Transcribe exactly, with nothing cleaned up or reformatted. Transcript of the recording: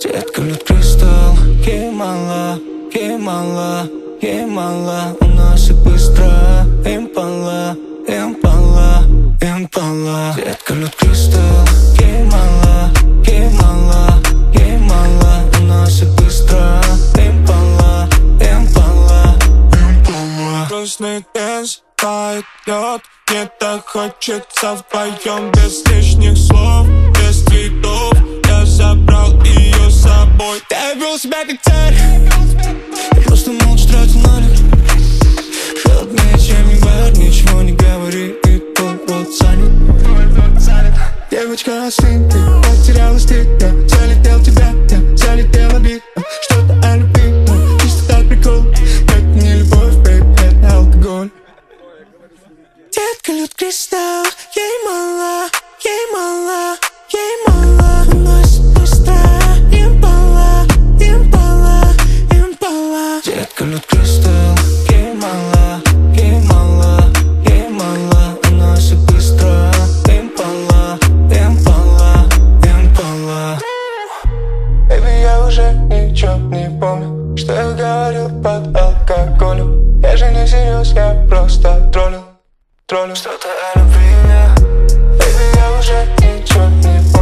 Детка, лед кристалл, ей мало, ей мало, ей мало. У нас и быстро, импала, импала, импала. Детка, лед кристалл, ей мало, ей мало, ей мало. У нас и быстро, импала, импала, импала. Грустный дэнс, тает лед. Мне так хочется вдвоем, без лишних слов, без цветов. Я забрал ее с собой. Я вел себя как царь, я просто молча тратил налик. Холоднее, чем не бар, ничего не говори, и твой рот занят. Девочка, остынь, ты потеряла стыд. Я залетел в тебя, я залетел обид. Что-то о любви, чисто так прикол. Это не любовь, бэйб, это алкоголь. Детка, лед кристалл, ей мало, ей мало, ей мало. У нас быстро, импала, импала, импала. Детка, лед кристалл, ей мало, ей мало, ей мало. У нас и быстро, импала, импала, импала. Baby, я уже ничего не помню, что я говорил под алкоголем. Я же не серьез, я просто троллил. Что-то о любви, baby, я уже ничего не помню.